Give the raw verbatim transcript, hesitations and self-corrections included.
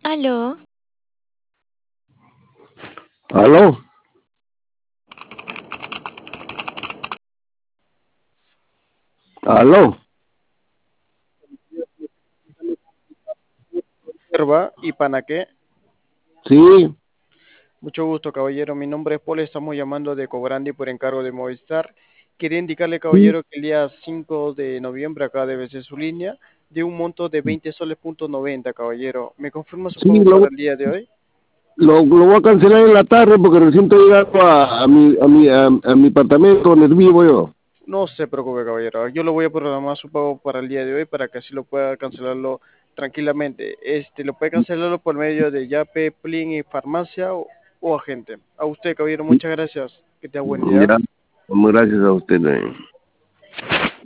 Aló, ¿Aló? ¿Aló? Hierba y Panaqué. Sí, Mucho gusto, caballero. Mi nombre es Paul. Estamos llamando de Cobrandi por encargo de Movistar. Quería indicarle, sí, caballero, que el día cinco de noviembre acá debe ser su línea de un monto de veinte soles punto noventa, caballero. ¿Me confirma su sí, pago lo, para el día de hoy? lo, lo voy a cancelar en la tarde porque recién estoy llegando a, a mi, a, mi, a, a mi apartamento donde vivo yo. No se preocupe, caballero. Yo lo voy a programar su pago para el día de hoy para que así lo pueda cancelarlo tranquilamente. Este, lo puede cancelarlo por medio de Yape, Plin y Farmacia o, o agente. A usted, caballero, muchas gracias. Que tenga buen día. Ya, pues, gracias a usted. eh.